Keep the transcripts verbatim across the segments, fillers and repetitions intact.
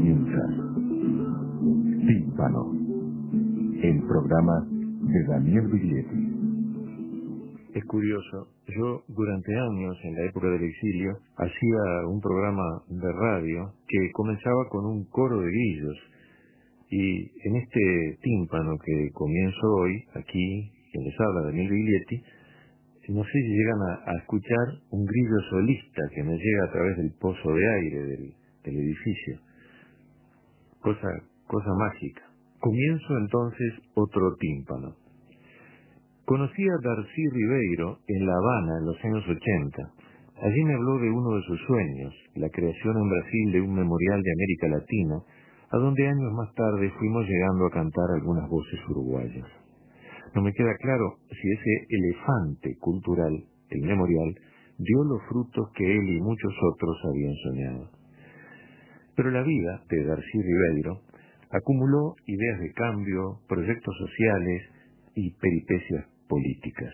comienza Tímpano, el programa de Daniel Biglietti. Es curioso, yo durante años, en la época del exilio, hacía un programa de radio que comenzaba con un coro de grillos. Y en este tímpano que comienzo hoy, aquí, quien les habla, Daniel Biglietti, no sé si llegan a, a escuchar un grillo solista que me llega a través del pozo de aire del, del edificio. Cosa, cosa mágica. Comienzo entonces otro tímpano. Conocí a Darcy Ribeiro en La Habana en los años ochenta. Allí me habló de uno de sus sueños, la creación en Brasil de un memorial de América Latina, a donde años más tarde fuimos llegando a cantar algunas voces uruguayas. No me queda claro si ese elefante cultural, el memorial, dio los frutos que él y muchos otros habían soñado. Pero la vida de Darcy Ribeiro acumuló ideas de cambio, proyectos sociales y peripecias políticas.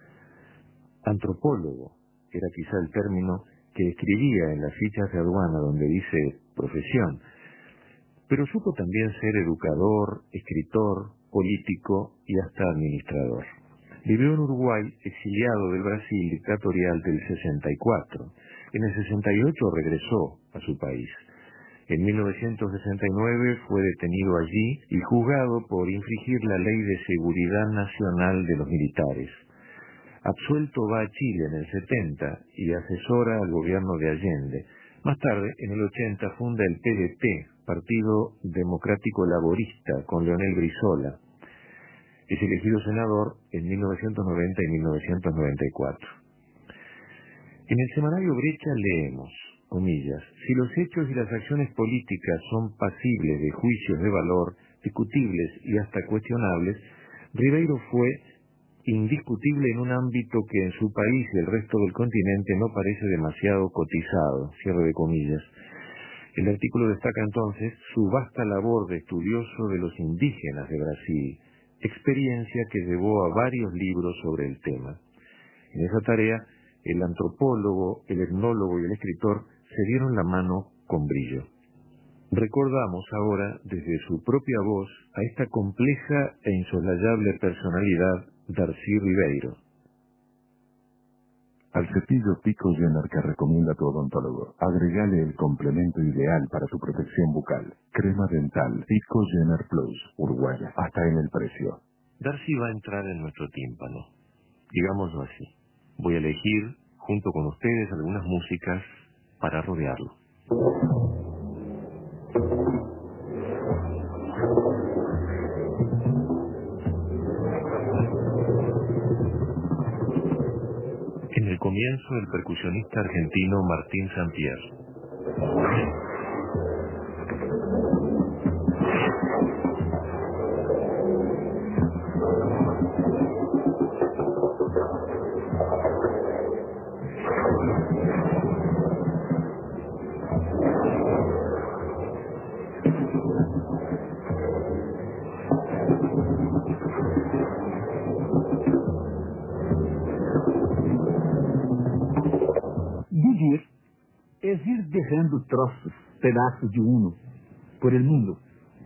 Antropólogo era quizá el término que escribía en las fichas de aduana donde dice profesión, pero supo también ser educador, escritor, político y hasta administrador. Vivió en Uruguay, exiliado del Brasil dictatorial del sesenta y cuatro. En el sesenta y ocho regresó a su país. En mil novecientos sesenta y nueve fue detenido allí y juzgado por infringir la Ley de Seguridad Nacional de los Militares. Absuelto va a Chile en el setenta y asesora al gobierno de Allende. Más tarde, en el ochenta, funda el P D T, Partido Democrático Laborista, con Leonel Brizola. Es elegido senador en mil novecientos noventa y mil novecientos noventa y cuatro. En el semanario Brecha leemos, comillas, si los hechos y las acciones políticas son pasibles de juicios de valor, discutibles y hasta cuestionables, Ribeiro fue indiscutible en un ámbito que en su país y el resto del continente no parece demasiado cotizado, cierre de comillas. El artículo destaca entonces su vasta labor de estudioso de los indígenas de Brasil, experiencia que llevó a varios libros sobre el tema. En esa tarea, el antropólogo, el etnólogo y el escritor se dieron la mano con brillo. Recordamos ahora, desde su propia voz, a esta compleja e insoslayable personalidad, Darcy Ribeiro. Al cepillo Pico Jenner que recomienda tu odontólogo, agregale el complemento ideal para tu protección bucal. Crema dental Pico Jenner Plus, Uruguaya, hasta en el precio. Darcy va a entrar en nuestro tímpano, digámoslo así. Voy a elegir, junto con ustedes, algunas músicas para rodearlo. En el comienzo, el percusionista argentino Martín Sampierre. Vivir es ir dejando trozos, pedazos de uno, por el mundo.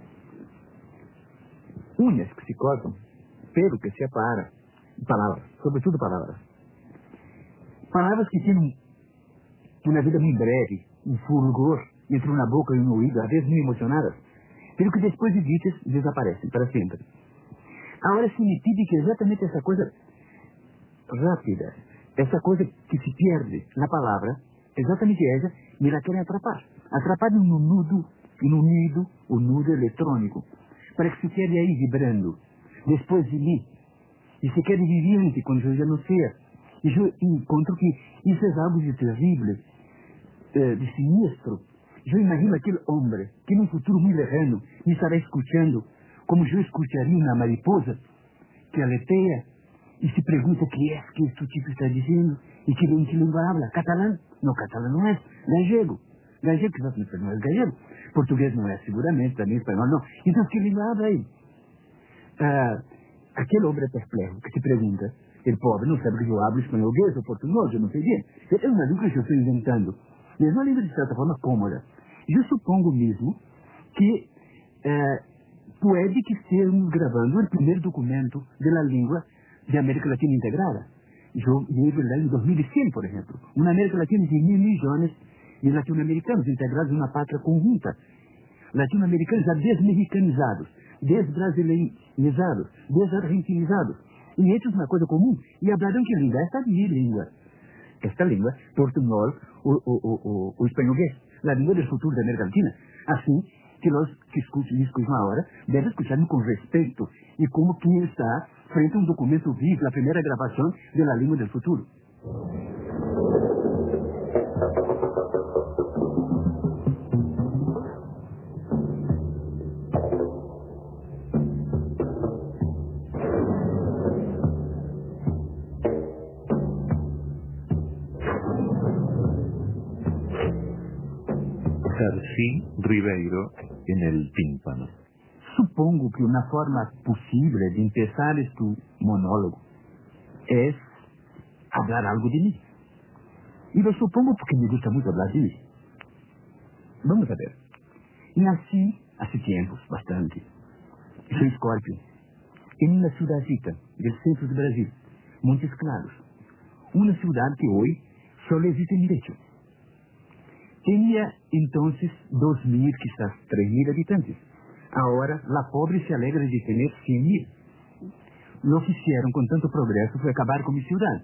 Uñas que se cortam, pelo que se apara, palavras, sobretudo palavras. Palavras que têm uma vida muito breve, um fulgor entre uma boca e um ouvido, às vezes muito emocionadas, pero que depois de ditas desaparecem para sempre. Agora se me pede que exatamente essa coisa rápida, essa coisa que se perde na palavra, exatamente essa, me la querem atrapar. Atrapar no nudo, no nido, o nudo eletrônico, para que se quede aí vibrando, depois de mim, e se quede viviente quando eu já não sei. E eu encontro que isso é algo de terrível, de sinistro. Eu imagino aquele homem que num futuro muito lejano me estará escutando, como eu escutaria uma mariposa que aleteia e se pergunta o que é que este tipo está dizendo e que, em que língua habla. Catalão? Não, catalão não é. Gallego. Gallego, que não é gallego. Português não é, seguramente, também espanhol não. Então, que língua habla aí? Ah, aquele homem é perplexo que se pergunta, ele pobre não sabe que eu hablo espanholês ou português, eu não sei bem. É uma língua que eu estou inventando. Mas é uma língua de certa forma cômoda. Eu supongo mesmo que eh, puede que estemos gravando o primeiro documento da língua de América Latina integrada. Eu vivo lá em dois mil e cem, por exemplo. Uma América Latina de mil milhões de latino-americanos integrados em uma pátria conjunta. Latino-americanos já desmexicanizados, desbrasilianizados, desargentinizados. E eles uma coisa comum. E hablarão que língua? Esta é minha língua. Esta língua, portunhol, o, o, o, o, o espanholês, a língua do futuro da América Latina. Assim que os que escutam isso agora devem escutar com respeito e como quem está frente a um documento vivo, a primeira gravação da língua do futuro. Darcy Ribeiro en el tímpano. Supongo que uma forma possível de empezar este monólogo é falar algo de mim. E lo supongo porque me gusta muito falar de mim. Vamos a ver. Nasci há tempos, bastante. Sou Escorpio, em uma cidadita do centro do Brasil, Montes Claros. Uma cidade que hoje só existe em Lecho. Tinha então dois mil, quizás três mil habitantes. Agora, a pobre se alegra de ter cem mil. Lo que fizeram com tanto progresso foi acabar com minha cidade.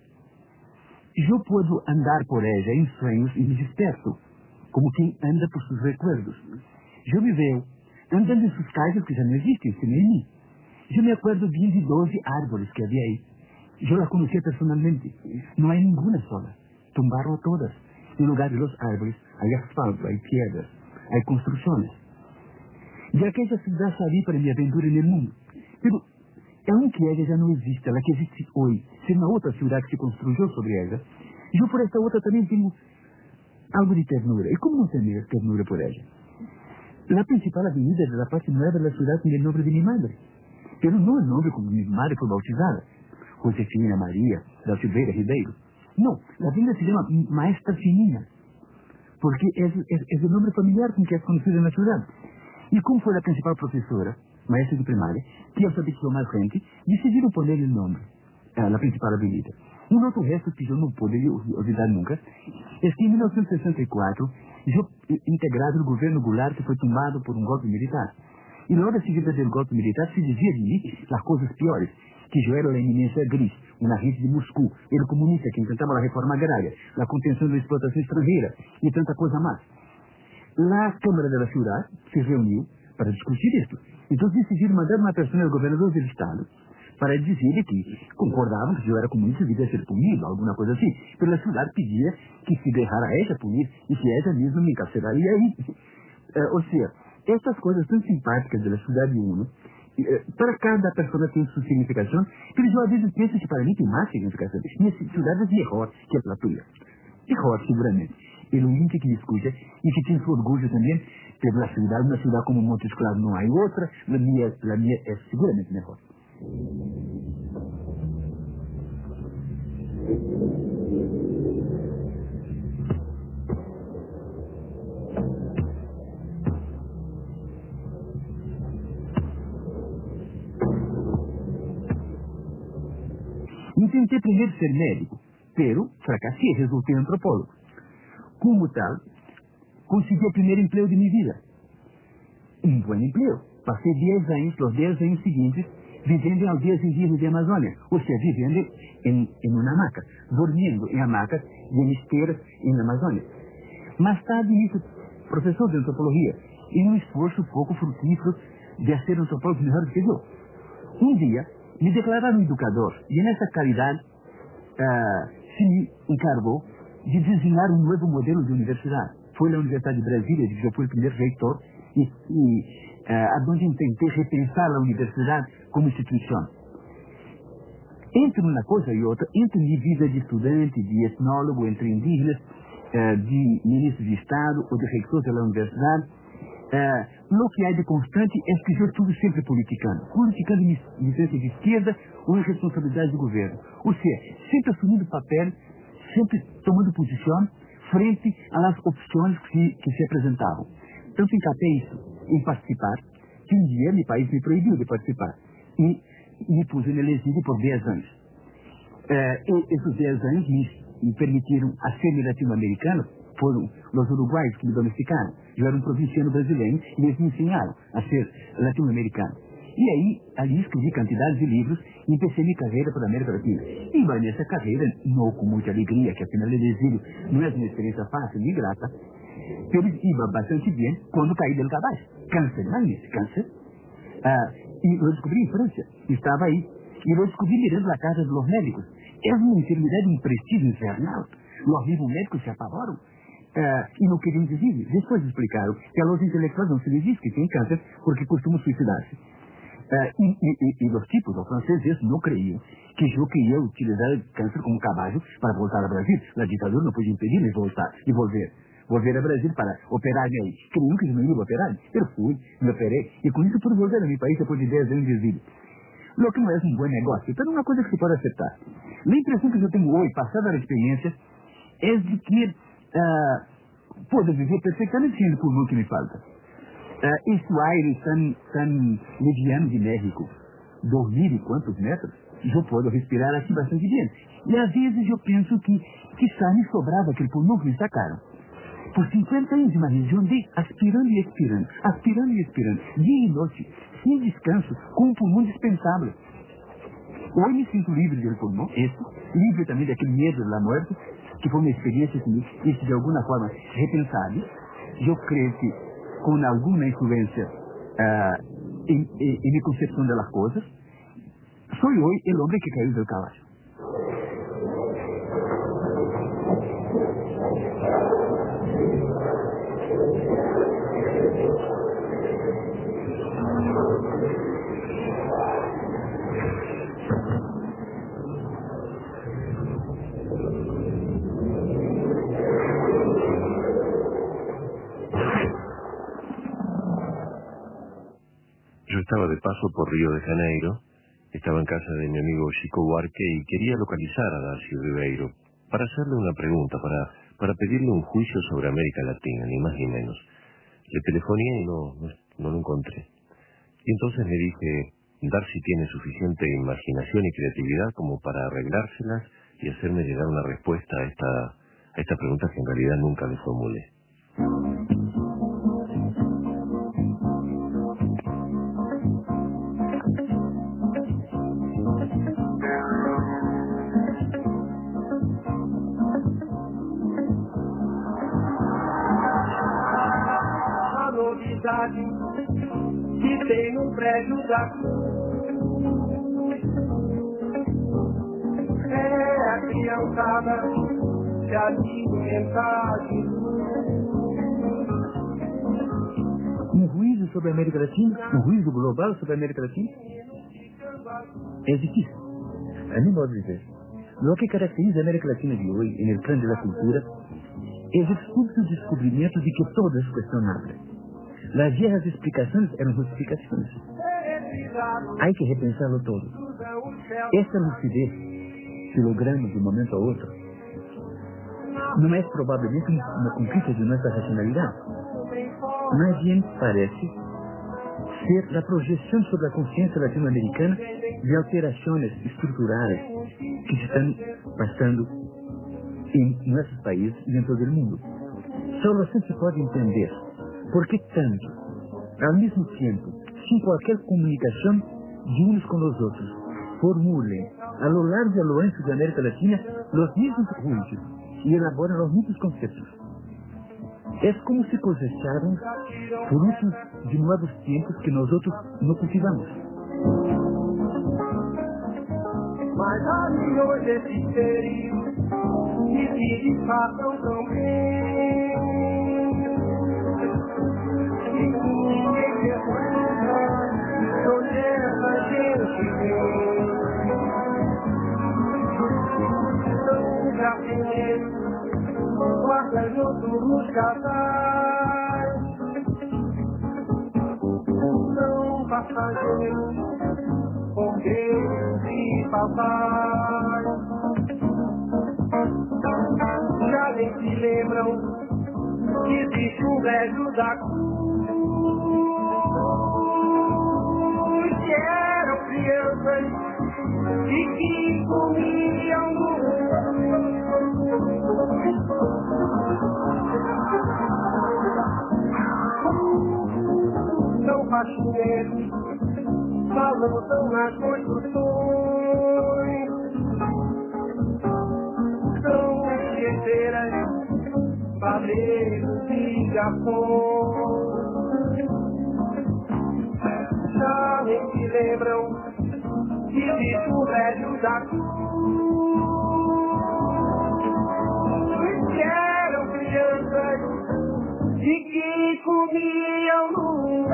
Eu posso andar por ela em sonhos e me desperto, como quem anda por seus recuerdos. Eu me vejo andando em suas casas que já não existem, sem mim. Eu me acordo bem de doze árvores que havia aí. Eu las conhecia personalmente. Não há nenhuma sola. Tumbaram todas. Em lugar de los árvores, há asfalto, há piedras, há construções. E aquela cidade saí para minha aventura no mundo. Pero, aunque ela já não existe, ela que existe hoje, se uma outra cidade que se construiu sobre ela, eu por esta outra também tenho algo de ternura. E como não ter ternura por ela? A principal avenida da parte nova da cidade tem o nome de minha madre. Pero não o nome como minha madre foi bautizada. Josefina Maria da Silveira Ribeiro. Não, a avenida se chama Maestra Fininha, porque é, é, é o nome familiar com que é conhecida na cidade. E como foi a principal professora, maestra de primária, que alfabetizou mais gente, decidiram pôr o nome na principal avenida. Um outro resto que eu não poderia olvidar nunca é que em mil novecentos e sessenta e quatro, eu integrado no governo Goulart, que foi tomado por um golpe militar. E na hora seguida do golpe militar se dizia de mim as coisas piores, que eu era a eminência gris, um agente de Moscou, ele comunista que intentava a reforma agrária, a contenção da explotação estrangeira e tanta coisa mais. A Câmara da cidade se reuniu para discutir isto. Então decidiram mandar uma pessoa ao governador do estado para dizer que concordavam que eu era comunista e devia ser punido, alguma coisa assim. Pero a cidade pedia que se deixara ela punir e que ela mesma me encarceraria aí. Uh, ou seja, estas coisas tão simpáticas da cidade uno, para cada pessoa tem sua significação, pero eu às vezes penso que para mim tem mais significação. Minha cidade é melhor que a tua. Melhor, seguramente. E o índio que me escuta e que tem seu orgulho também pela cidade, uma cidade como Montes Claros não há outra, a minha, a minha é seguramente melhor. Intentei primeiro ser médico, pero fracassei, resultei antropólogo. Como tal, consegui o primeiro emprego de minha vida. Um bom emprego. Passei dez anos, os dez anos seguintes, vivendo em aldeias indígenas de Amazônia, ou seja, vivendo em, em uma hamaca, dormindo em hamacas e em esteiras em Amazônia. Mais tarde, isso, professor de antropologia, em um esforço pouco frutífero de ser antropólogo melhor do que eu. Um dia, me declararam educador e nessa caridade uh, se me encargou de desenhar um novo modelo de universidade. Foi na Universidade de Brasília, que eu fui o primeiro reitor, e, e uh, onde tentei repensar a universidade como instituição. Entre uma coisa e outra, entre minha vida de estudante, de etnólogo, entre indígenas, uh, de ministro de Estado ou de reitor da universidade, uh, o que há de constante é que eu estou sempre politicando. Politicando em licença de esquerda ou em responsabilidade do governo. Ou seja, sempre assumindo papel, sempre tomando posição frente às opções que, que se apresentavam. Tanto encapei isso em participar, que um dia meu país me proibiu de participar. E me pus em exílio por dez anos. É, e esses dez anos me, me permitiram a ser latino-americano. Foram os uruguaios que me domesticaram. Eu era um provinciano brasileiro e eles me ensinaram a ser latino-americano. E aí, ali escrevi quantidades de livros e empecei minha carreira para a América Latina. E vai nessa carreira, não com muita alegria, que afinal de exílio não é uma experiência fácil nem grata, pero iba bastante bem quando caí del caballo. Câncer, imagínese, câncer. Ah, e eu descobri em França, estava aí. E eu descobri mirando a casa dos médicos. É uma enfermidade, um prestígio infernal. Os vivos médicos se apavoram. Uh, e não queriam dizer. Depois explicaram que a los intelectuais não se lhes diz que tem câncer porque costumam suicidar-se. Uh, e, e, e os tipos, os franceses, não creiam que eu queria utilizar o câncer como cavalo para voltar ao Brasil. A ditadura não podia impedir-me de voltar e volver. Volver ao Brasil para operar-me aí. Queriam que eu não ia operar-me. Eu fui, me operei. E com isso pude volver a meu país depois de dez anos de exílio. Lo que não é um bom negócio, então é uma coisa que se pode aceitar. A impressão que eu tenho hoje, passada a experiência, é de que uh, puedo viver perfeitamente sem o pulmão que me falta. Uh, esse ar tão, tão liviano de México, dois mil e quantos metros, eu posso respirar assim bastante bem. E às vezes eu penso que, quizá me sobrava aquele pulmão que me sacaram. Por cinquenta anos de uma região de aspirando e expirando, aspirando e expirando, dia e noite, sem descanso, com um pulmão dispensável. Hoje me sinto livre do pulmão, esse, livre também daquele medo da morte, que foi uma experiência que me hizo de alguma forma repensada. Eu creio que com alguma influência uh, em, em, em minha concepção das coisas, sou hoje o homem que caiu do cavalo. Yo estaba de paso por Río de Janeiro, estaba en casa de mi amigo Chico Buarque y quería localizar a Darcio Ribeiro para hacerle una pregunta, para, para pedirle un juicio sobre América Latina, ni más ni menos. Le telefoné y no, no, no lo encontré. Y entonces le dije, Darcy tiene suficiente imaginación y creatividad como para arreglárselas y hacerme llegar una respuesta a esta, a esta pregunta que en realidad nunca le formulé. Que tem um prédio da é a criançada que alimenta de Um ruído sobre a América Latina, um ruído global sobre a América Latina, é difícil. A mi modo de ver. Lo que caracteriza a América Latina de hoje, en el plano de la cultura, es el súbito descubrimiento de que todo es cuestionable. Las viejas explicaciones eran justificaciones. Hay que repensarlo todo. Esta lucidez que logramos de un momento a otro no es probablemente una conquista de nuestra racionalidad. Más bien parece ser la proyección sobre la conciencia latinoamericana de alteraciones estructurales que se están pasando en nuestros países y en todo el mundo. Solo así se puede entender por qué tanto, al mismo tiempo, sin cualquier comunicación de unos con los otros, formulen a lo largo y a lo ancho de América Latina los mismos juicios y elaboran los mismos conceptos. Es como si cosecharan frutos de nuevos tiempos que nosotros no cultivamos. Mas a mim hoje esses perigos que se disfarçam tão bem. E ninguém pergunta de onde essa gente vem. São jardineiros guarda-junto nos casais. São passageiros com Deus e papai. Já nem se lembram que bicho velho da cruz, que eram crianças e que comiam são faxineiros, balançam nas construções, são esqueteiras, padeiros e garçons. Já nem se lembram que bicho velho da cruz, que eram crianças e que comiam luz.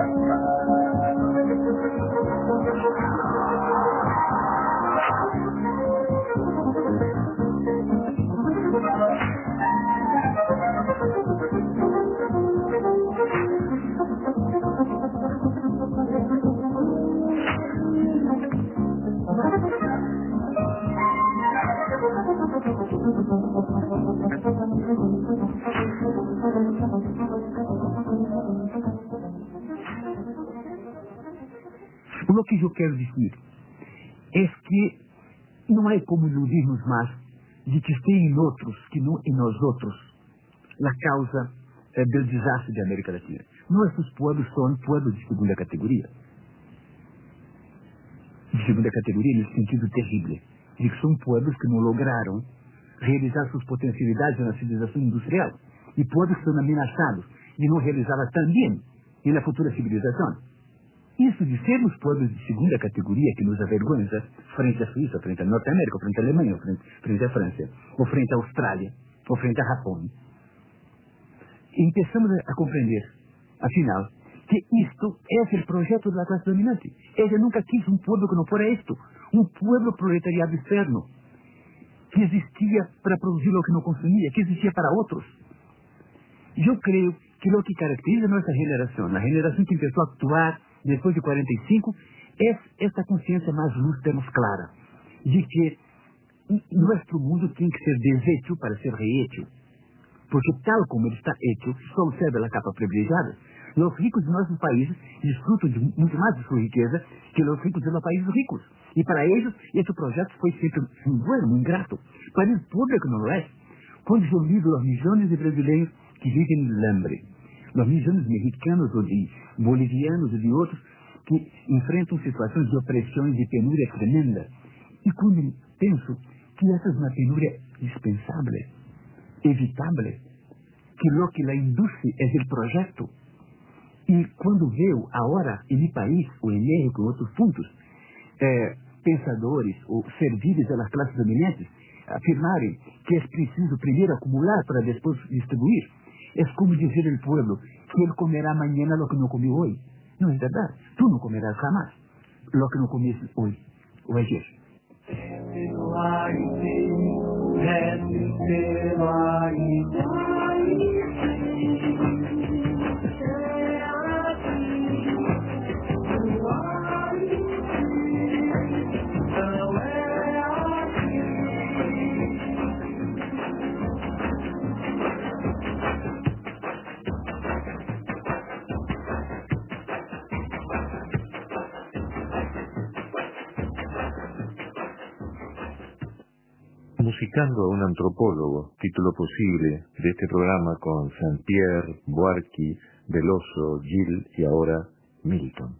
Lo que eu quero dizer é que não há como iludirmos mais de que tem em outros, que não em nós outros, a causa eh, do desastre da América Latina. Nossos povos são povos de segunda categoria. De segunda categoria nesse sentido terrível, de que são povos que não lograram realizar suas potencialidades na civilização industrial e povos que são ameaçados de não realizá-la também na futura civilização. Isso de sermos povos de segunda categoria que nos avergonha frente à Suíça, frente à Norte América, frente à Alemanha, frente, frente à França, ou frente à Austrália, ou frente a Japão. E começamos a compreender, afinal, que isto é o projeto da classe dominante. Ela nunca quis um povo que não fora isto, um povo proletariado externo, que existia para produzir o que não consumia, que existia para outros. Eu creio que o que caracteriza a nossa geração, a geração que começou a actuar depois de quarenta e cinco, é esta consciência mais lúcida, mais clara, de que nosso mundo tem que ser deshecho para ser rehecho. Porque tal como ele está hecho, só serve a capa privilegiada. Os ricos de nossos países desfrutam de muito mais de sua riqueza que os ricos de los países ricos. E para eles, esse projeto foi sempre um bueno, um ingrato. Para o público não é. Quando eu ligo os milhões de brasileiros que vivem em hambre, os milhões de mexicanos ou de bolivianos ou de outros que enfrentam situações de opressão e de penúria tremenda. E quando penso que essa é uma penúria dispensável, evitável, que o que la induce é o projeto. E quando veio agora em meu país, ou em México, em outros pontos, eh, pensadores ou servidores das classes dominantes afirmarem que é preciso primeiro acumular para depois distribuir, é como dizer ao povo que ele comerá amanhã o que não comeu hoje. Não é verdade? Tu não comerás jamais o que não comeste hoje ou ayer. Musicando a un antropólogo, título posible de este programa con Saint-Pierre, Buarque, Veloso, Gil y ahora Milton.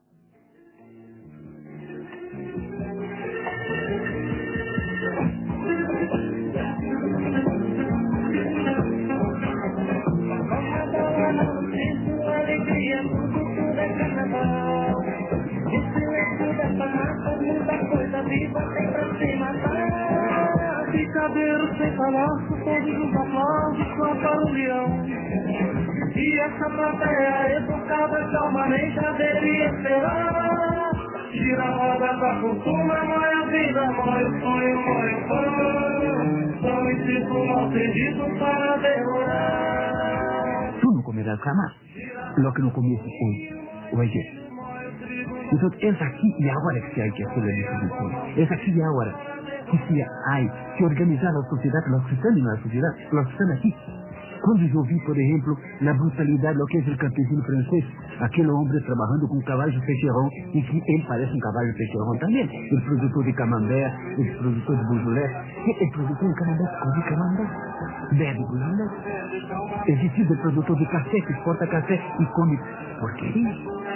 Brincadeiro sem falar, todos os aplausos só para o leão. E essa plateia educada calmamente a deveria esperar. Gira a roda da fortuna, mói a vida, mói o sonho, mói o pão. São instinto mal perdido para devorar. Tu não comerás jamais lo que não comeste hoje ou ayer. Então, é aqui e agora que se há que fazer a distribuição. É aqui e agora que se há que organizar a sociedade, los que están en la sociedad, los que están aquí. Quando eu vi, por exemplo, a brutalidade do que é o campesino francês, aquele homem trabalhando com um cavalo de fecheron, e que ele parece um cavalo de fecheron também, o produtor de camembert, o produtor de Beaujolais, o produtor de camembert come camembert, bebe Beaujolais. Existe o produtor de café que exporta café e come porqueria.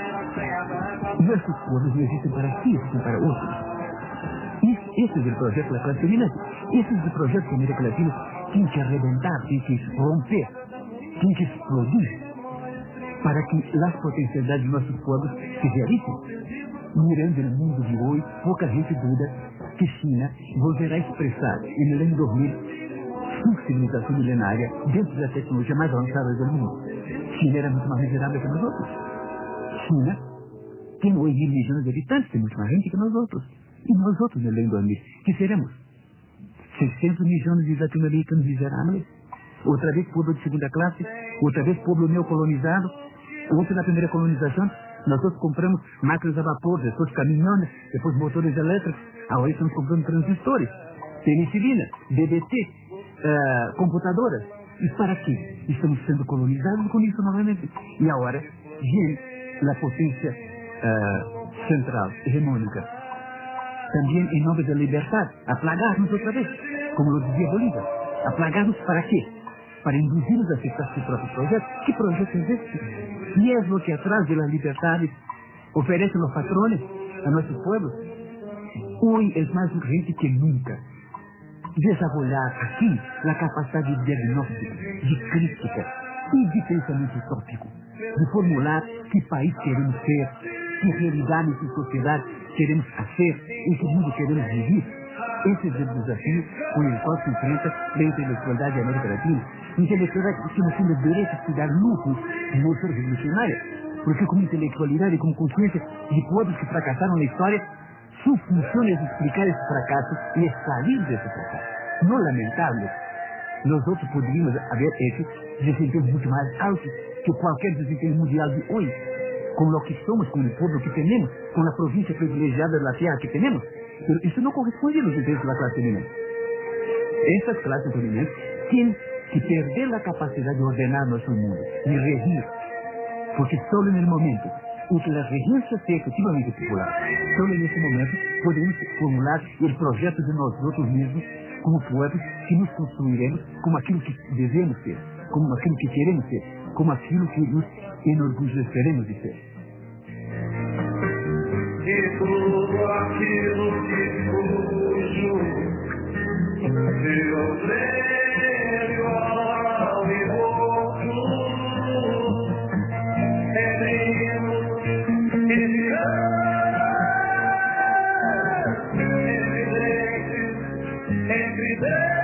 Nossos povos não existem para si, existem para outros. Esse é o projeto da classe dominante. Esse é o projeto da América Latina. Tem que arrebentar, tem que romper, tem que explodir para que as potencialidades de nossos povos se realizem. Mirando no mundo de hoje, pouca gente dúvida que China volverá a expressar, em ano dois mil, sua civilização milenária dentro da tecnologia mais avançada do mundo. China era muito mais miserável que nós outros. China tem oito mil milhões de habitantes, tem muito mais gente que nós outros. E nós outros, no ano dois mil, que seremos? seiscentos milhões de latino-americanos miseráveis, outra vez povo de segunda classe, outra vez povo neocolonizado, outra na primeira colonização, nós todos compramos máquinas a vapor, depois caminhões, depois motores elétricos, agora estamos comprando transistores, penicilina, D D T, uh, computadoras. E para quê? Estamos sendo colonizados com isso novamente. E agora, vem a potência uh, central, hegemônica, também em nome da liberdade, a plagar-nos outra vez, como lo dizia Bolívar. A plagar-nos para quê? Para induzir-nos a aceitar seu próprio projeto. Que projeto é esse? E é o que atrás da liberdade oferece aos patrones, a nossos pueblos. Hoje é mais urgente que nunca desenvolver aqui a capacidade de diagnóstico, de crítica e de pensamento utópico, de formular que país queremos ser, que realidade e sociedade queremos fazer, em que mundo queremos viver. Esse é o desafio com o qual se enfrenta a intelectualidade da América Latina. Intelectualidade que não tem o direito de dar lucro de moção revolucionária, porque como intelectualidade e como consciência de povos que fracassaram na história, sua função é explicar esse fracasso e é sair desse fracasso. Não lamentável. Nós outros poderíamos haver feito desempenhos muito mais altos que qualquer desempenho mundial de hoje, com o que somos, com o povo que temos, com a província privilegiada da terra que temos. Isso não corresponde aos interesses da classe dominante. Essas classes dominantes têm que perder a capacidade de ordenar nosso mundo, de regir, porque só no momento em que a regência seja efetivamente popular, só nesse momento podemos formular o projeto de nós outros mesmos como povos que nos construiremos como aquilo que devemos ser, como aquilo que queremos ser, como aquilo que nos enorgulheceremos de ser. E tudo aquilo que fujo, eu vejo ao vivo, entre entre entre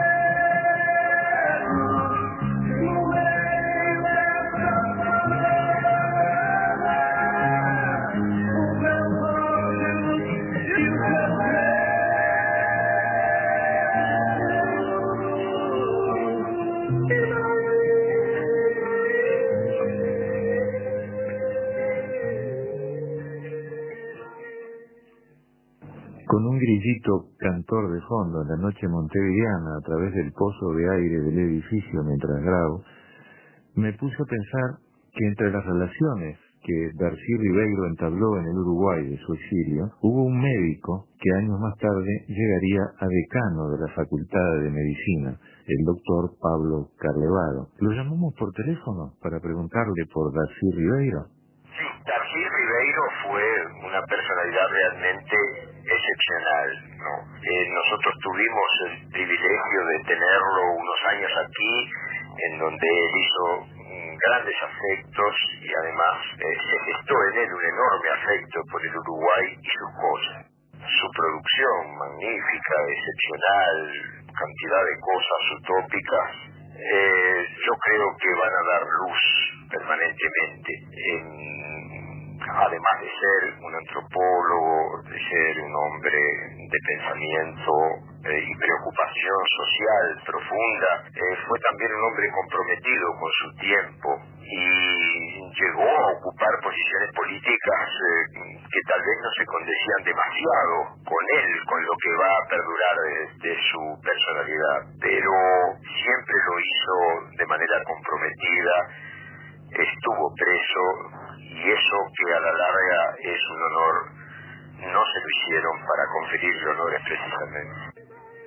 Con un grillito cantor de fondo en la noche montevideana a través del pozo de aire del edificio mientras grabo, me puse a pensar que entre las relaciones que Darcy Ribeiro entabló en el Uruguay de su exilio, hubo un médico que años más tarde llegaría a decano de la Facultad de Medicina, el doctor Pablo Carlevado. Lo llamamos por teléfono para preguntarle por Darcy Ribeiro. Sí, Darcy Ribeiro fue una personalidad realmente excepcional, ¿no? Eh, nosotros tuvimos el privilegio de tenerlo unos años aquí, en donde él hizo grandes afectos y además eh, se gestó en él un enorme afecto por el Uruguay y sus cosas. Su producción magnífica, excepcional, cantidad de cosas utópicas, eh, yo creo que van a dar luz permanentemente. En, además de ser un antropólogo, de ser un hombre de pensamiento eh, y preocupación social profunda, eh, fue también un hombre comprometido con su tiempo, y llegó a ocupar posiciones políticas eh, que tal vez no se condecían demasiado con él, con lo que va a perdurar de, de su personalidad, pero siempre lo hizo de manera comprometida, estuvo preso, y eso que a la larga es un honor, no se lo hicieron para conferirle honores precisamente.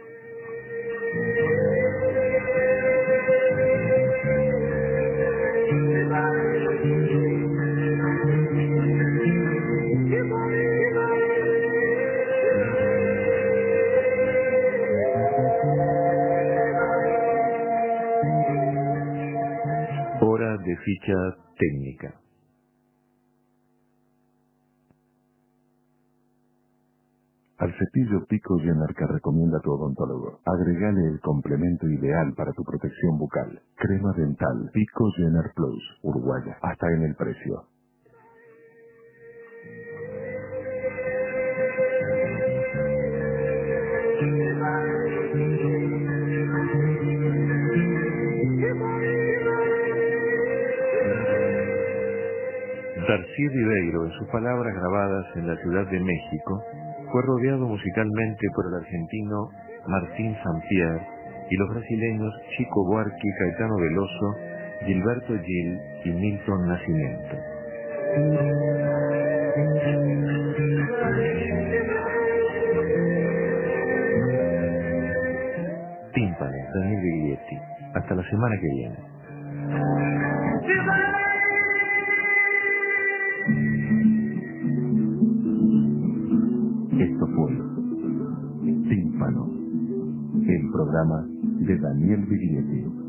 Hora de ficha técnica. Al cepillo Pico Jenner que recomienda tu odontólogo, agregale el complemento ideal para tu protección bucal. Crema dental Pico Jenner Plus, uruguaya, hasta en el precio. Darcy Ribeiro, en sus palabras grabadas en la Ciudad de México, fue rodeado musicalmente por el argentino Martín Sampierre y los brasileños Chico Buarque, Caetano Veloso, Gilberto Gil y Milton Nascimento. Tímpano, Daniel Biglietti. Hasta la semana que viene. Esto fue Tímpano, el programa de Daniel Biglietti.